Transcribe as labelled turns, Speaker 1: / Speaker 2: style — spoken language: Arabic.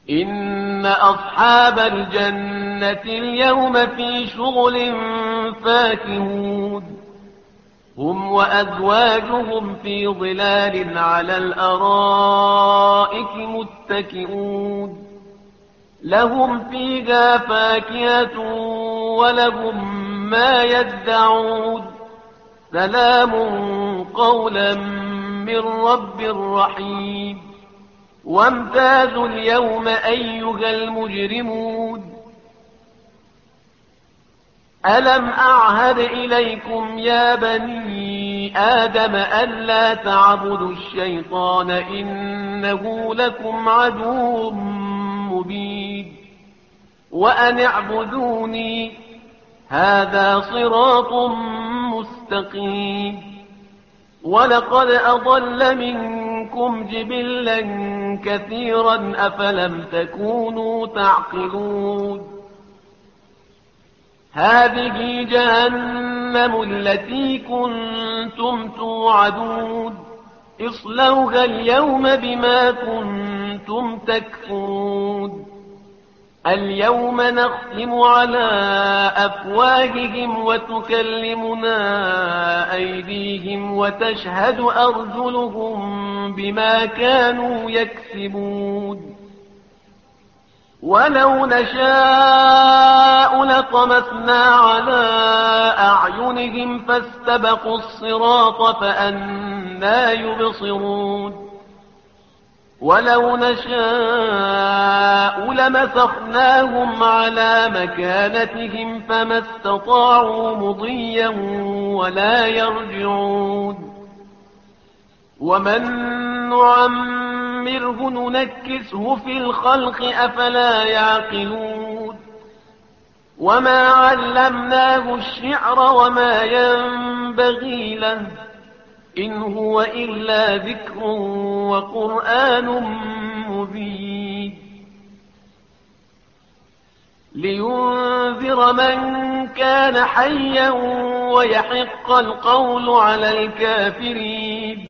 Speaker 1: إن أصحاب الجنة اليوم في شغل فاكهون هم وأزواجهم في ظلال على الأرائك متكئون لهم فيها فاكهة ولهم ما يدعون سلام قولا من رب رحيم وامتازوا اليوم أيها المجرمون ألم أعهد إليكم يا بني آدم ألا تعبدوا الشيطان إنه لكم عدو مبين وأن اعبدوني هذا صراط مستقيم ولقد أضل منكم جبلا كثيرا أفلم تكونوا تعقلون هذه جهنم التي كنتم توعدون اصلوها اليوم بما كنتم تكفرون اليوم نختم على أفواههم وتكلمنا أيديهم وتشهد أرجلهم بما كانوا يكسبون ولو نشاء لطمسنا على أعينهم فاستبقوا الصراط فأنى يبصرون ولو نشاء لمسخناهم على مكانتهم فما استطاعوا مضيا ولا يرجعون ومن نعمره ننكسه في الخلق أفلا يعقلون وما علمناه الشعر وما ينبغي له إن هو إلا ذكر وقرآن مبين لينذر من كان حيا ويحق القول على الكافرين